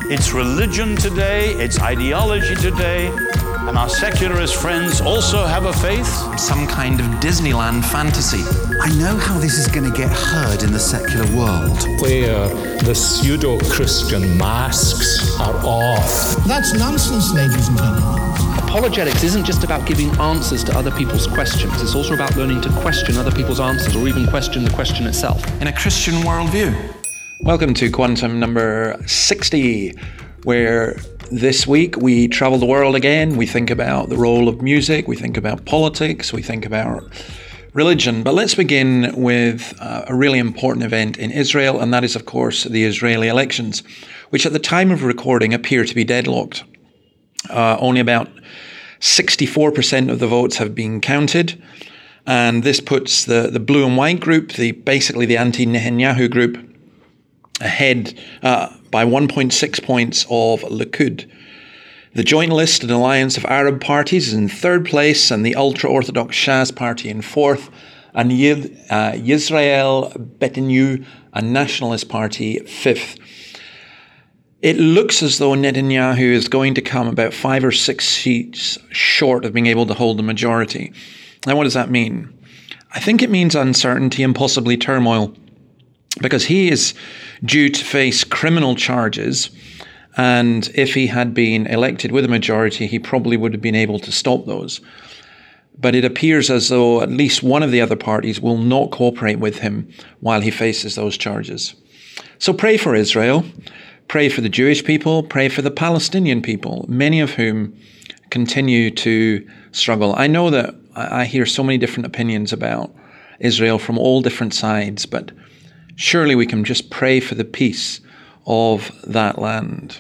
It's religion today, it's ideology today, and our secularist friends also have a faith. Some kind of Disneyland fantasy. I know how this is going to get heard in the secular world. Where the pseudo-Christian masks are off. That's nonsense, ladies and gentlemen. Apologetics isn't just about giving answers to other people's questions. It's also about learning to question other people's answers, or even question the question itself. In a Christian worldview. Welcome to Quantum number 60, where this week we travel the world again. We think about the role of music, we think about politics, we think about religion. But let's begin with a really important event in Israel, and that is, of course, the Israeli elections, which at the time of recording appear to be deadlocked. Only about 64% of the votes have been counted, and this puts the blue and white group, basically the anti-Netanyahu group, ahead by 1.6 points of Likud. The Joint List and Alliance of Arab Parties is in third place, and the ultra-Orthodox Shas Party in fourth, and Yisrael Beiteinu, a Nationalist Party, fifth. It looks as though Netanyahu is going to come about 5 or 6 seats short of being able to hold the majority. Now, what does that mean? I think it means uncertainty and possibly turmoil, because he is due to face criminal charges, and if he had been elected with a majority, he probably would have been able to stop those. But it appears as though at least one of the other parties will not cooperate with him while he faces those charges. So pray for Israel. Pray for the Jewish people, pray for the Palestinian people, many of whom continue to struggle. I know that I hear so many different opinions about Israel from all different sides, but surely we can just pray for the peace of that land.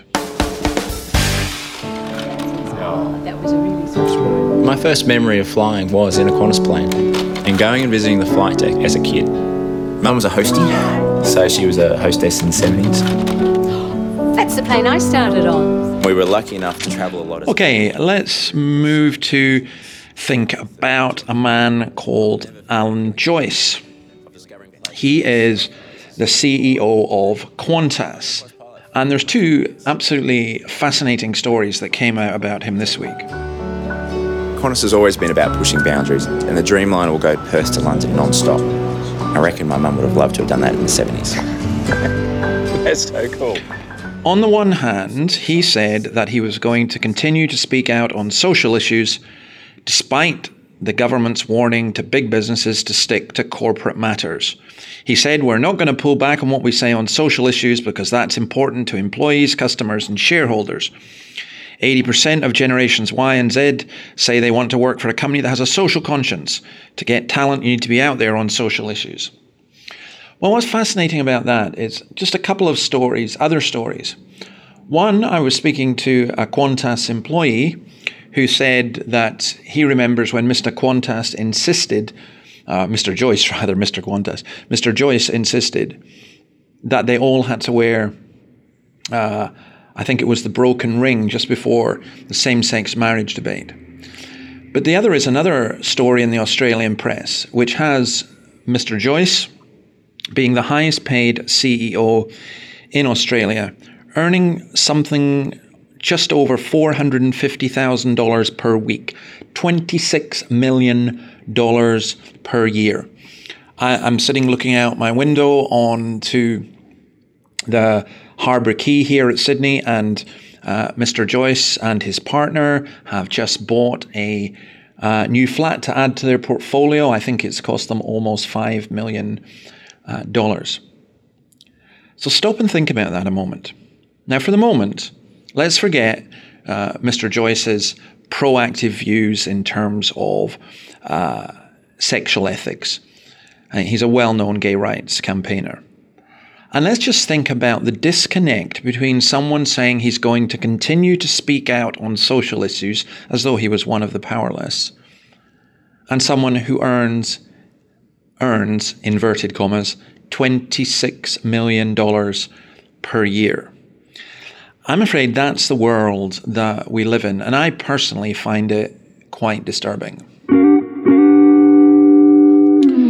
That was a really special. My first memory of flying was in a Qantas plane and going and visiting the flight deck as a kid. Mum was a hostie, so she was a hostess in the 70s. That's the plane I started on. We were lucky enough to travel a lot. Okay, let's move to think about a man called Alan Joyce. He is the CEO of Qantas. And there's 2 absolutely fascinating stories that came out about him this week. Qantas has always been about pushing boundaries, and the Dreamliner will go Perth to London non-stop. I reckon my mum would have loved to have done that in the 70s. That's so cool. On the one hand, he said that he was going to continue to speak out on social issues, despite the government's warning to big businesses to stick to corporate matters. He said, "We're not going to pull back on what we say on social issues because that's important to employees, customers, and shareholders. 80% of Generations Y and Z say they want to work for a company that has a social conscience. To get talent, you need to be out there on social issues." Well, what's fascinating about that is just a couple of stories, other stories. One, I was speaking to a Qantas employee who said that he remembers when Mr. Qantas insisted, Mr. Joyce insisted that they all had to wear, I think it was the broken ring just before the same-sex marriage debate. But the other is another story in the Australian press, which has Mr. Joyce being the highest paid CEO in Australia, earning something just over $450,000 per week, $26 million per year. I'm sitting looking out my window onto the Harbour Quay here at Sydney, and Mr. Joyce and his partner have just bought a new flat to add to their portfolio. I think it's cost them almost $5 million. So stop and think about that a moment. Now, for the moment, let's forget Mr. Joyce's proactive views in terms of sexual ethics. He's a well-known gay rights campaigner. And let's just think about the disconnect between someone saying he's going to continue to speak out on social issues as though he was one of the powerless, and someone who earns, inverted commas, $26 million per year. I'm afraid that's the world that we live in, and I personally find it quite disturbing.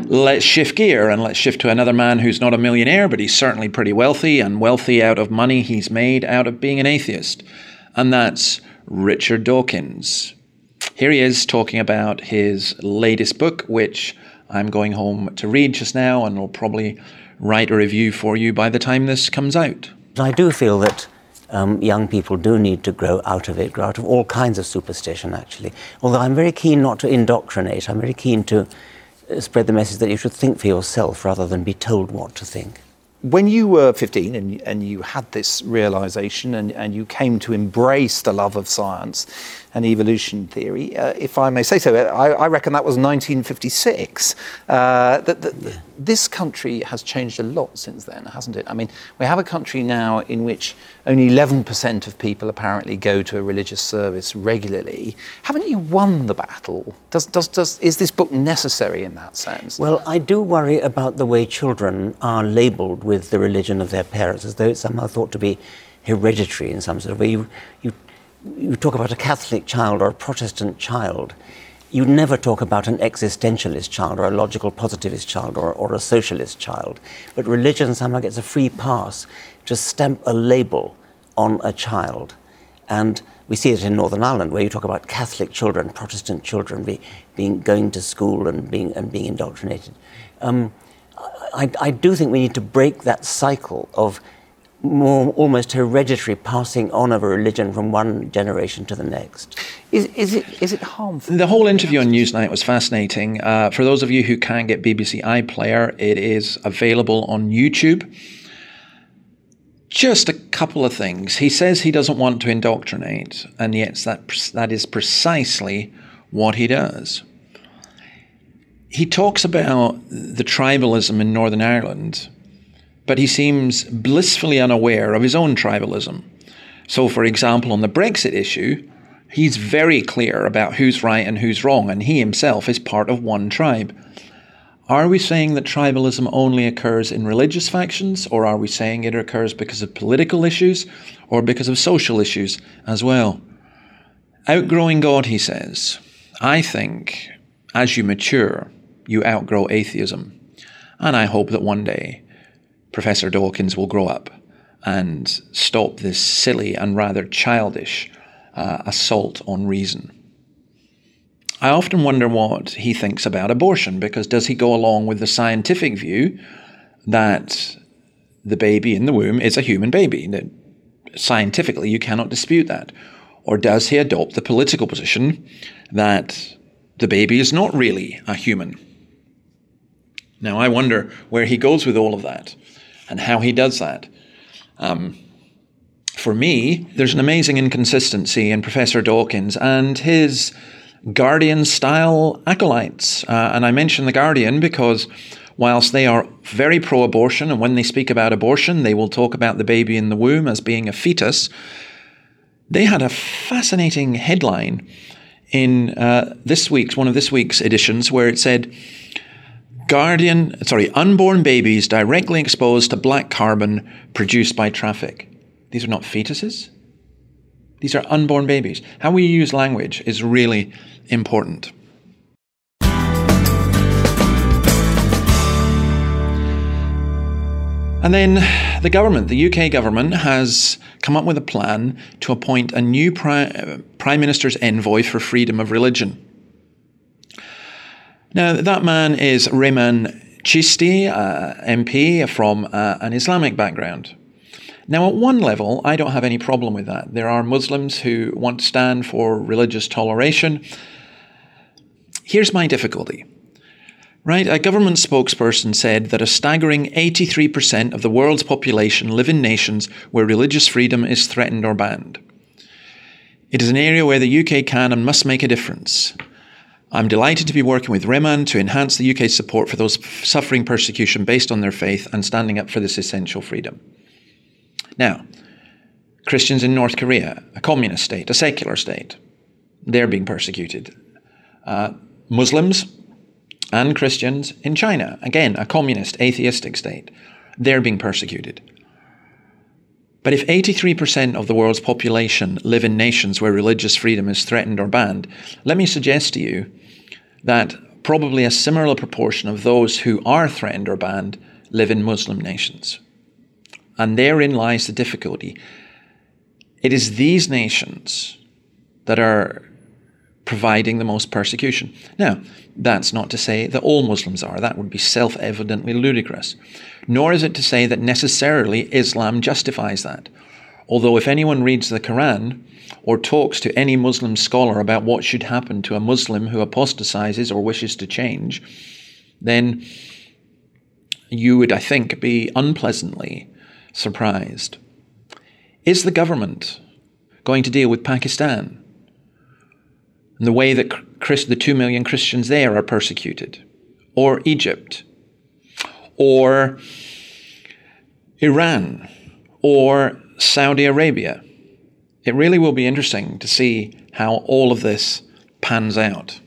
let's shift gear and let's shift to another man who's not a millionaire, but he's certainly pretty wealthy, and wealthy out of money he's made out of being an atheist. And that's Richard Dawkins. Here he is talking about his latest book, which I'm going home to read just now, and will probably write a review for you by the time this comes out. I do feel that young people do need to grow out of all kinds of superstition, actually. Although I'm very keen not to indoctrinate. I'm very keen to spread the message that you should think for yourself rather than be told what to think. When you were 15 and you had this realisation and you came to embrace the love of science and evolution theory, if I may say so, I reckon that was 1956. This country has changed a lot since then, hasn't it? I mean, we have a country now in which only 11% of people apparently go to a religious service regularly. Haven't you won the battle? Is this book necessary in that sense? Well, I do worry about the way children are labelled with the religion of their parents, as though it's somehow thought to be hereditary in some sort of way. You talk about a Catholic child or a Protestant child. You never talk about an existentialist child or a logical positivist child or a socialist child. But religion somehow gets a free pass to stamp a label on a child. And we see it in Northern Ireland, where you talk about Catholic children, Protestant children going to school and being indoctrinated. I do think we need to break that cycle of more almost hereditary passing on of a religion from one generation to the next. Is it harmful? The whole interview on Newsnight was fascinating. For those of you who can't get BBC iPlayer, it is available on YouTube. Just a couple of things. He says he doesn't want to indoctrinate, and yet that is precisely what he does. He talks about the tribalism in Northern Ireland, but he seems blissfully unaware of his own tribalism. So, for example, on the Brexit issue, he's very clear about who's right and who's wrong, and he himself is part of one tribe. Are we saying that tribalism only occurs in religious factions, or are we saying it occurs because of political issues or because of social issues as well? Outgrowing God, he says. I think as you mature, you outgrow atheism. And I hope that one day Professor Dawkins will grow up and stop this silly and rather childish assault on reason. I often wonder what he thinks about abortion, because does he go along with the scientific view that the baby in the womb is a human baby? That scientifically you cannot dispute that. Or does he adopt the political position that the baby is not really a human? Now, I wonder where he goes with all of that and how he does that. For me, there's an amazing inconsistency in Professor Dawkins and his Guardian-style acolytes. And I mention The Guardian because whilst they are very pro-abortion, and when they speak about abortion, they will talk about the baby in the womb as being a fetus, they had a fascinating headline in one of this week's editions where it said, unborn babies directly exposed to black carbon produced by traffic. These are not fetuses. These are unborn babies. How we use language is really important. And then the government, the UK government, has come up with a plan to appoint a new Prime Minister's envoy for freedom of religion. Now, that man is Rehman Chisti, MP from an Islamic background. Now, at one level, I don't have any problem with that. There are Muslims who want to stand for religious toleration. Here's my difficulty. Right? A government spokesperson said that a staggering 83% of the world's population live in nations where religious freedom is threatened or banned. It is an area where the UK can and must make a difference. I'm delighted to be working with Rehman to enhance the UK's support for those suffering persecution based on their faith and standing up for this essential freedom. Now, Christians in North Korea, a communist state, a secular state, they're being persecuted. Muslims and Christians in China, again, a communist, atheistic state, they're being persecuted. But if 83% of the world's population live in nations where religious freedom is threatened or banned, let me suggest to you that probably a similar proportion of those who are threatened or banned live in Muslim nations. And therein lies the difficulty. It is these nations that are providing the most persecution. Now, that's not to say that all Muslims are. That would be self-evidently ludicrous. Nor is it to say that necessarily Islam justifies that. Although if anyone reads the Quran or talks to any Muslim scholar about what should happen to a Muslim who apostatizes or wishes to change, then you would, I think, be unpleasantly surprised. Is the government going to deal with Pakistan and the way that the 2 million Christians there are persecuted? Or Egypt? Or Iran? Or Saudi Arabia? It really will be interesting to see how all of this pans out.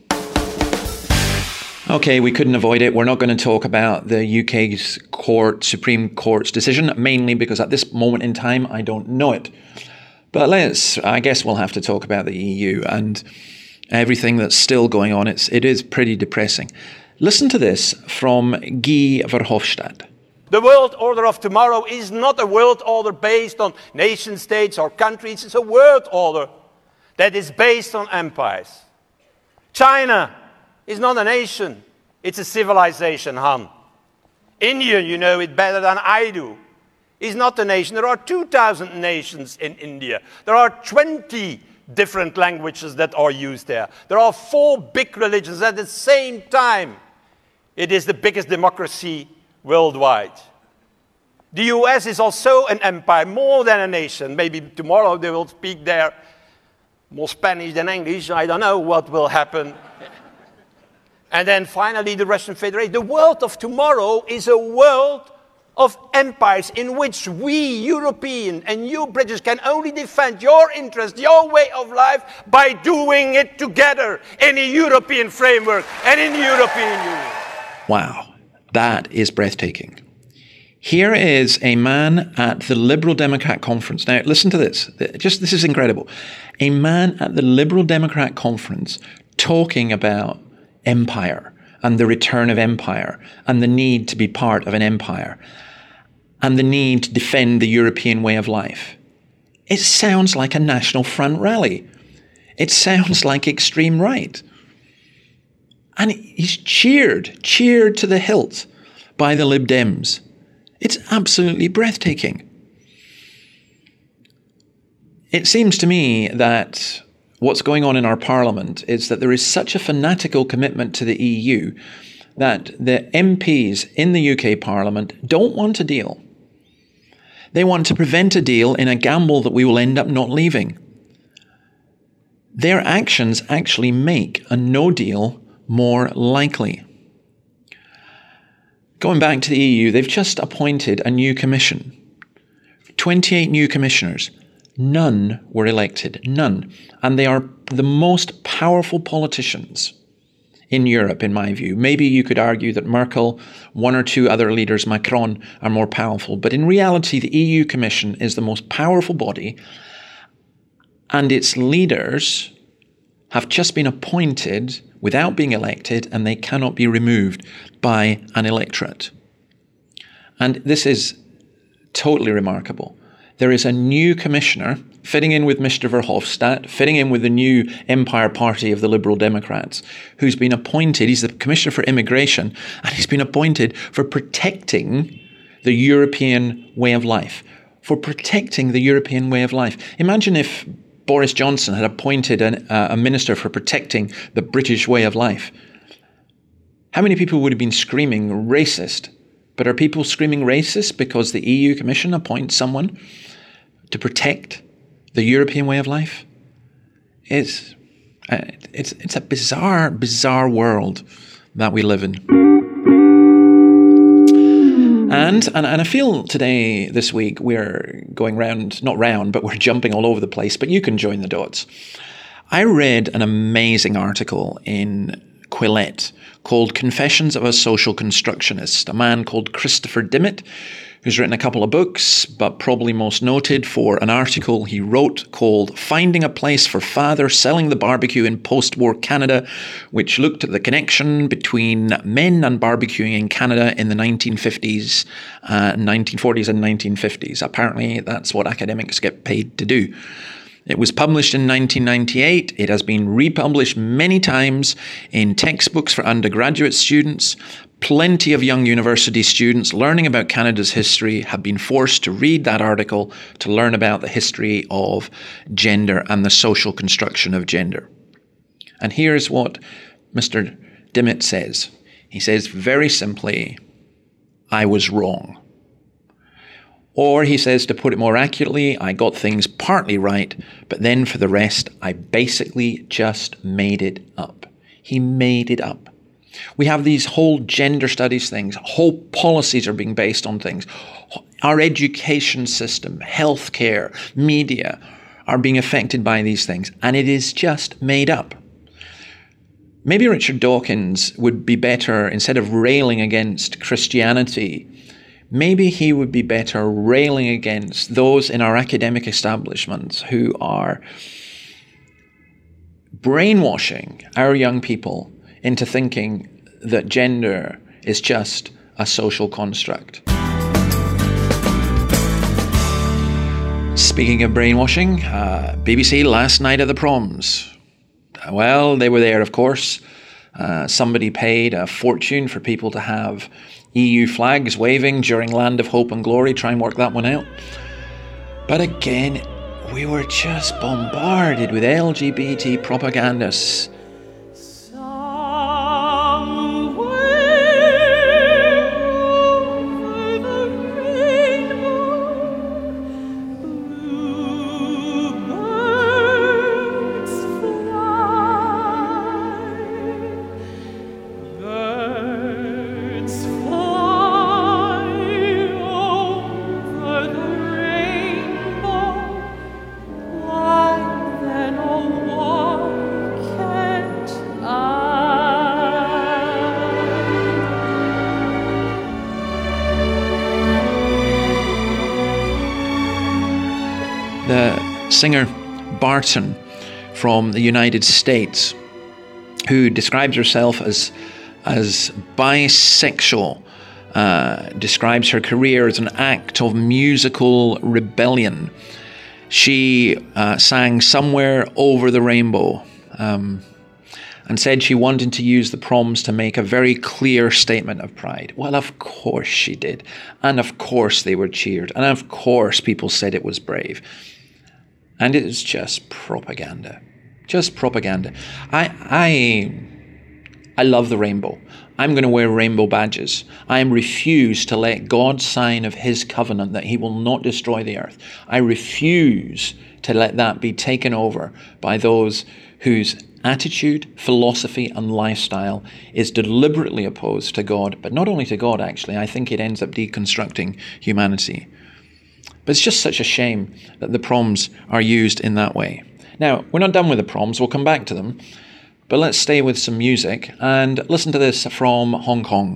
Okay, we couldn't avoid it. We're not going to talk about the UK's Supreme Court's decision, mainly because at this moment in time, I don't know it. But I guess we'll have to talk about the EU and everything that's still going on. It is pretty depressing. Listen to this from Guy Verhofstadt. The world order of tomorrow is not a world order based on nation states or countries. It's a world order that is based on empires. China is not a nation. It's a civilization, Han. India, you know it better than I do, is not a nation. There are 2,000 nations in India. There are 20 different languages that are used there. There are 4 big religions at the same time. It is the biggest democracy worldwide. The US is also an empire, more than a nation. Maybe tomorrow they will speak there more Spanish than English. I don't know what will happen. And then finally the Russian Federation. The world of tomorrow is a world of empires in which we European and you British can only defend your interest, your way of life, by doing it together in a European framework and in the European Union. Wow, that is breathtaking. Here is a man at the Liberal Democrat conference. Now, listen to this. This is incredible. A man at the Liberal Democrat conference talking about empire and the return of empire and the need to be part of an empire and the need to defend the European way of life. It sounds like a National Front rally. It sounds like extreme right. And he's cheered to the hilt by the Lib Dems. It's absolutely breathtaking. It seems to me that what's going on in our parliament is that there is such a fanatical commitment to the EU that the MPs in the UK parliament don't want a deal. They want to prevent a deal in a gamble that we will end up not leaving. Their actions actually make a no deal more likely. Going back to the EU, they've just appointed a new commission. 28 new commissioners. None were elected. None. And they are the most powerful politicians in Europe, in my view. Maybe you could argue that Merkel, 1 or 2 other leaders, Macron, are more powerful. But in reality, the EU Commission is the most powerful body, and its leaders have just been appointed without being elected, and they cannot be removed by an electorate. And this is totally remarkable. There is a new commissioner fitting in with Mr. Verhofstadt, fitting in with the new Empire Party of the Liberal Democrats, who's been appointed, he's the Commissioner for Immigration, and he's been appointed for protecting the European way of life. For protecting the European way of life. Imagine if Boris Johnson had appointed a minister for protecting the British way of life. How many people would have been screaming racist? But are people screaming racist because the EU Commission appoints someone to protect the European way of life? It's a bizarre world that we live in. And I feel today, this week, we're going not round, but we're jumping all over the place, but you can join the dots. I read an amazing article in Quillette called Confessions of a Social Constructionist, a man called Christopher Dimmitt, who's written a couple of books, but probably most noted for an article he wrote called Finding a Place for Father Selling the Barbecue in Post-War Canada, which looked at the connection between men and barbecuing in Canada in the 1940s and 1950s. Apparently, that's what academics get paid to do. It was published in 1998. It has been republished many times in textbooks for undergraduate students. Plenty of young university students learning about Canada's history have been forced to read that article to learn about the history of gender and the social construction of gender. And here's what Mr. Dimmitt says. He says very simply, I was wrong. Or he says, to put it more accurately, I got things partly right, but then for the rest, I basically just made it up. He made it up. We have these whole gender studies things, whole policies are being based on things. Our education system, healthcare, media are being affected by these things, and it is just made up. Maybe Richard Dawkins would be better, instead of railing against Christianity, maybe he would be better railing against those in our academic establishments who are brainwashing our young people into thinking that gender is just a social construct. Speaking of brainwashing, BBC last night at the proms. Well, they were there, of course. Somebody paid a fortune for people to have EU flags waving during Land of Hope and Glory. Try and work that one out. But again, we were just bombarded with LGBT propagandists. Singer Barton from the United States, who describes herself as bisexual, describes her career as an act of musical rebellion. She sang Somewhere Over the Rainbow and said she wanted to use the proms to make a very clear statement of pride. Well, of course she did. And of course they were cheered. And of course people said it was brave. And it is just propaganda. Just propaganda. I love the rainbow. I'm going to wear rainbow badges. I refuse to let God sign of his covenant that he will not destroy the earth. I refuse to let that be taken over by those whose attitude, philosophy, and lifestyle is deliberately opposed to God, but not only to God, actually. I think it ends up deconstructing humanity. But it's just such a shame that the proms are used in that way. Now, we're not done with the proms. We'll come back to them. But let's stay with some music and listen to this from Hong Kong.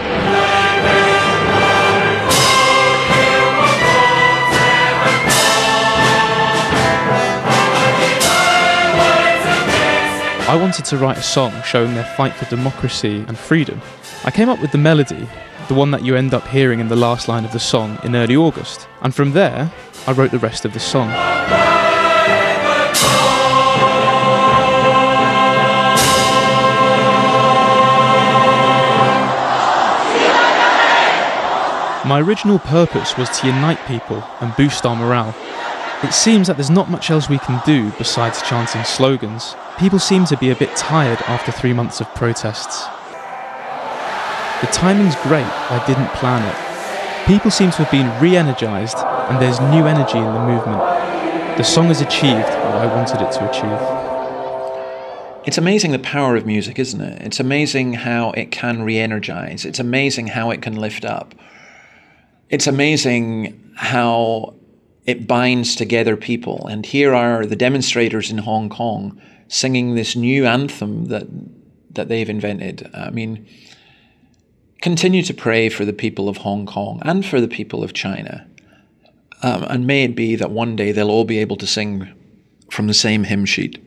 I wanted to write a song showing their fight for democracy and freedom. I came up with the melody, the one that you end up hearing in the last line of the song in early August. And from there, I wrote the rest of the song. My original purpose was to unite people and boost our morale. It seems that there's not much else we can do besides chanting slogans. People seem to be a bit tired after 3 months of protests. The timing's great, I didn't plan it. People seem to have been re-energised and there's new energy in the movement. The song has achieved what I wanted it to achieve. It's amazing the power of music, isn't it? It's amazing how it can re-energise. It's amazing how it can lift up. It's amazing how it binds together people. And here are the demonstrators in Hong Kong singing this new anthem that they've invented. I mean, continue to pray for the people of Hong Kong and for the people of China. And may it be that one day they'll all be able to sing from the same hymn sheet.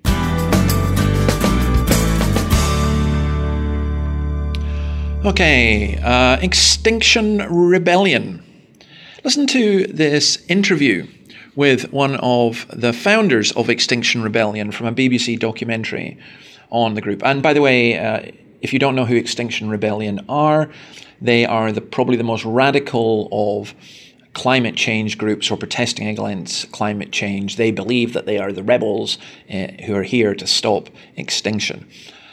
Okay, Extinction Rebellion. Listen to this interview with one of the founders of Extinction Rebellion from a BBC documentary on the group. And by the way, if you don't know who Extinction Rebellion are, they are probably the most radical of climate change groups who are protesting against climate change. They believe that they are the rebels who are here to stop extinction.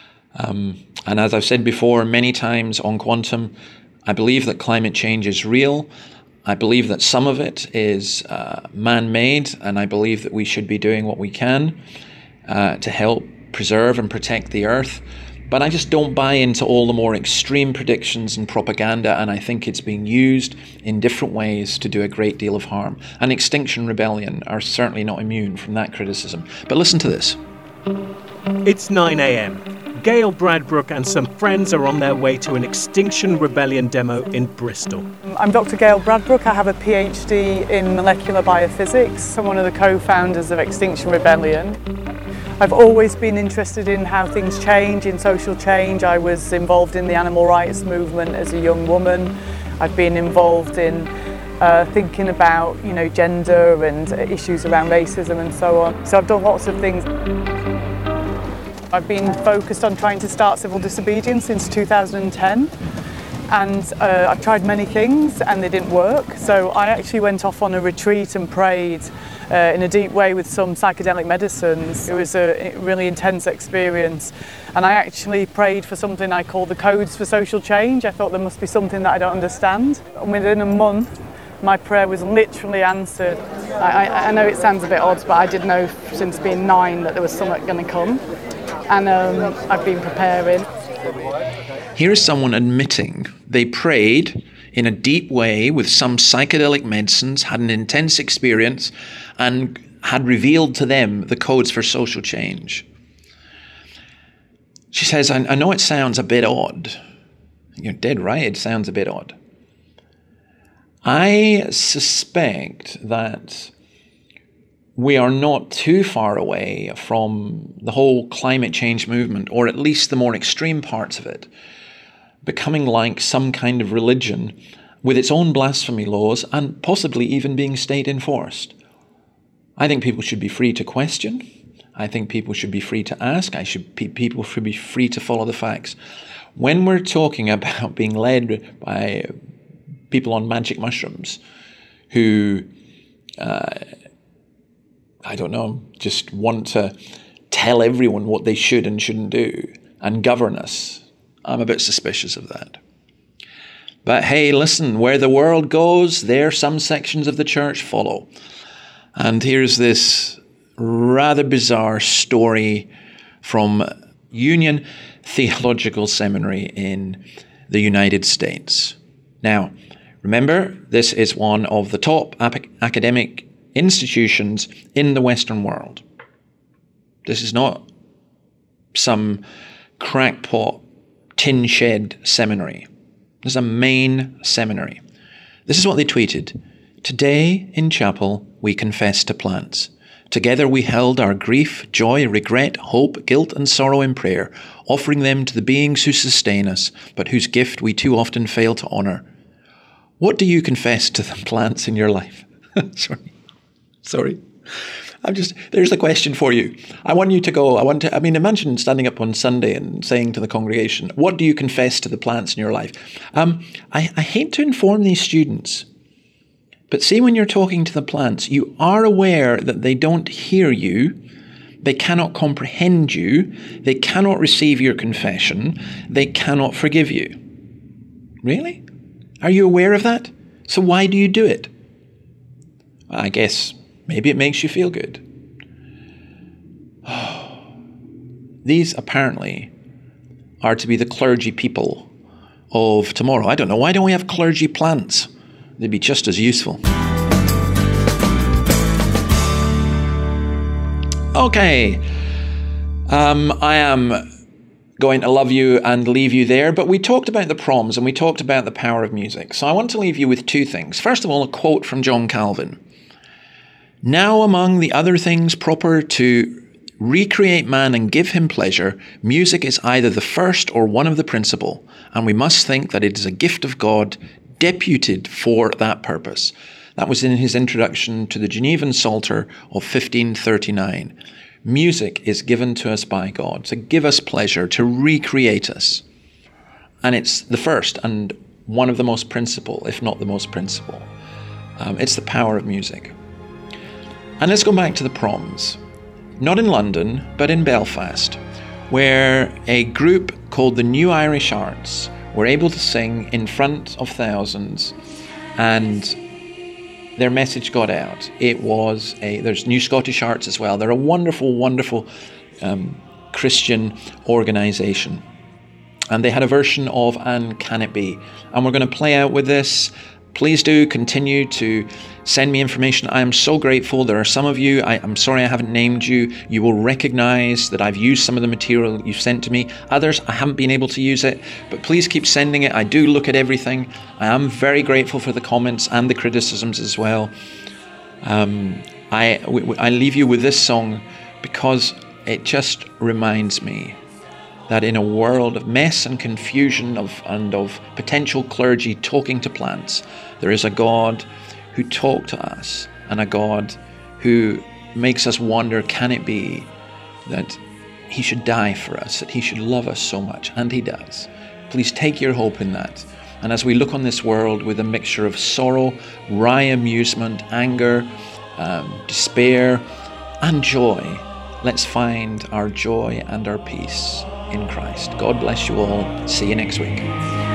And as I've said before many times on Quantum, I believe that climate change is real. I believe that some of it is man-made, and I believe that we should be doing what we can to help preserve and protect the Earth. But I just don't buy into all the more extreme predictions and propaganda, and I think it's being used in different ways to do a great deal of harm. And Extinction Rebellion are certainly not immune from that criticism. But listen to this. It's 9 a.m. Gail Bradbrook and some friends are on their way to an Extinction Rebellion demo in Bristol. I'm Dr. Gail Bradbrook. I have a PhD in molecular biophysics. I'm one of the co-founders of Extinction Rebellion. I've always been interested in how things change, in social change. I was involved in the animal rights movement as a young woman. I've been involved in thinking about, gender and issues around racism and so on. So I've done lots of things. I've been focused on trying to start civil disobedience since 2010. And I've tried many things and they didn't work. So I actually went off on a retreat and prayed in a deep way with some psychedelic medicines. It was a really intense experience. And I actually prayed for something I call the codes for social change. I thought there must be something that I don't understand. And within a month, my prayer was literally answered. I know it sounds a bit odd, but I did know since being 9 that there was something going to come. And I've been preparing. Here is someone admitting they prayed in a deep way with some psychedelic medicines, had an intense experience, and had revealed to them the codes for social change. She says, I know it sounds a bit odd. You're dead right, it sounds a bit odd. I suspect that we are not too far away from the whole climate change movement, or at least the more extreme parts of it, becoming like some kind of religion with its own blasphemy laws and possibly even being state enforced. I think people should be free to question. I think people should be free to ask. People should be free to follow the facts. When we're talking about being led by people on magic mushrooms who, just want to tell everyone what they should and shouldn't do and govern us, I'm a bit suspicious of that. But hey, listen, where the world goes, there some sections of the church follow. And here's this rather bizarre story from Union Theological Seminary in the United States. Now, remember, this is one of the top academic institutions in the Western world. This is not some crackpot tin shed seminary. This is a main seminary. This is what they tweeted. Today in chapel we confess to plants. Together we held our grief, joy, regret, hope, guilt and sorrow in prayer, offering them to the beings who sustain us, but whose gift we too often fail to honour. What do you confess to the plants in your life? Sorry. There's the question for you. I want you to go, imagine standing up on Sunday and saying to the congregation, what do you confess to the plants in your life? I hate to inform these students, but see, when you're talking to the plants, you are aware that they don't hear you, they cannot comprehend you, they cannot receive your confession, they cannot forgive you. Really? Are you aware of that? So why do you do it? I guess maybe it makes you feel good. These apparently are to be the clergy people of tomorrow. I don't know. Why don't we have clergy plants? They'd be just as useful. Okay. I am going to love you and leave you there, but we talked about the proms and we talked about the power of music. So I want to leave you with two things. First of all, a quote from John Calvin. Now, among the other things proper to recreate man and give him pleasure, music is either the first or one of the principal, and we must think that it is a gift of God deputed for that purpose. That was in his introduction to the Genevan Psalter of 1539. Music is given to us by God to give us pleasure, to recreate us. And it's the first and one of the most principal, if not the most principal. It's the power of music. And let's go back to the proms. Not in London, but in Belfast, where a group called the New Irish Arts were able to sing in front of thousands, and their message got out. There's New Scottish Arts as well. They're a wonderful, wonderful Christian organisation. And they had a version of And Can It Be? And we're going to play out with this. Please do continue to send me information. I am so grateful. There are some of you, I'm sorry I haven't named you. You will recognise that I've used some of the material you've sent to me. Others, I haven't been able to use it, but please keep sending it. I do look at everything. I am very grateful for the comments and the criticisms as well. I leave you with this song because it just reminds me that in a world of mess and confusion and of potential clergy talking to plants, there is a God who talked to us and a God who makes us wonder, can it be that he should die for us, that he should love us so much? And he does. Please take your hope in that. And as we look on this world with a mixture of sorrow, wry amusement, anger, despair, and joy, let's find our joy and our peace in Christ. God bless you all. See you next week.